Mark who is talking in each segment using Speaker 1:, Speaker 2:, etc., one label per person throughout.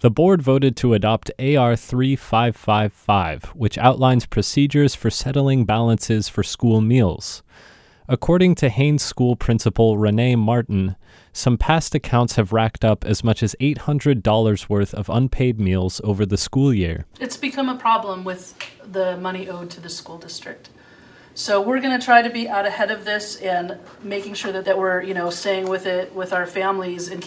Speaker 1: The board voted to adopt AR 3555, which outlines procedures for settling balances for school meals. According to Haines School Principal Renee Martin, some past accounts have racked up as much as $800 worth of unpaid meals over the school year.
Speaker 2: It's become a problem with the money owed to the school district. So we're going to try to be out ahead of this and making sure that we're, staying with it with our families and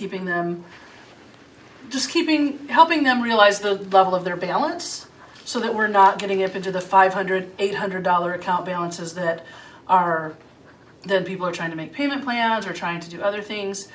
Speaker 2: helping them realize the level of their balance so that we're not getting up into the $500, $800 account balances that are, then people are trying to make payment plans or trying to do other things.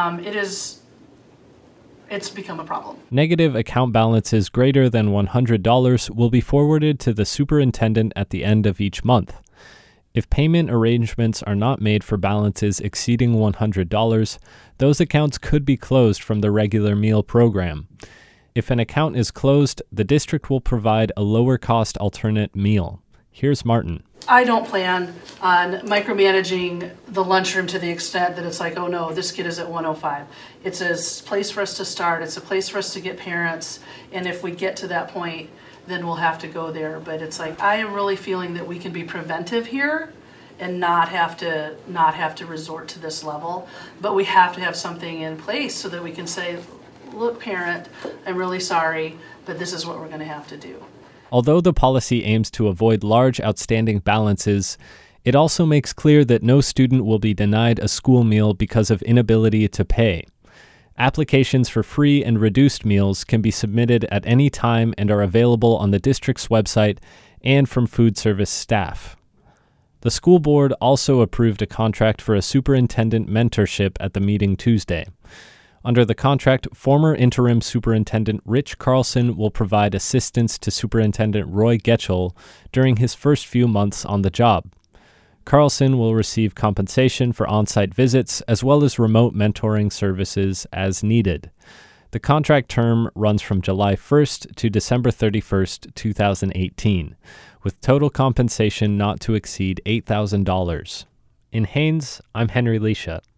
Speaker 2: It's become a problem.
Speaker 1: Negative account balances greater than $100 will be forwarded to the superintendent at the end of each month. If payment arrangements are not made for balances exceeding $100, those accounts could be closed from the regular meal program. If an account is closed, the district will provide a lower-cost alternate meal. Here's Martin.
Speaker 2: I don't plan on micromanaging the lunchroom to the extent that it's like, oh no, this kid is at 105. It's a place for us to start. It's a place for us to get parents. And if we get to that point, then we'll have to go there. But it's like, I am really feeling that we can be preventive here and not have to resort to this level. But we have to have something in place so that we can say, look, parent, I'm really sorry, but this is what we're going to have to do.
Speaker 1: Although the policy aims to avoid large outstanding balances, it also makes clear that no student will be denied a school meal because of inability to pay. Applications for free and reduced meals can be submitted at any time and are available on the district's website and from food service staff. The school board also approved a contract for a superintendent mentorship at the meeting Tuesday. Under the contract, former interim superintendent Rich Carlson will provide assistance to Superintendent Roy Getchell during his first few months on the job. Carlson will receive compensation for on-site visits as well as remote mentoring services as needed. The contract term runs from July 1st to December 31st, 2018, with total compensation not to exceed $8,000. In Haines, I'm Henry Leisha.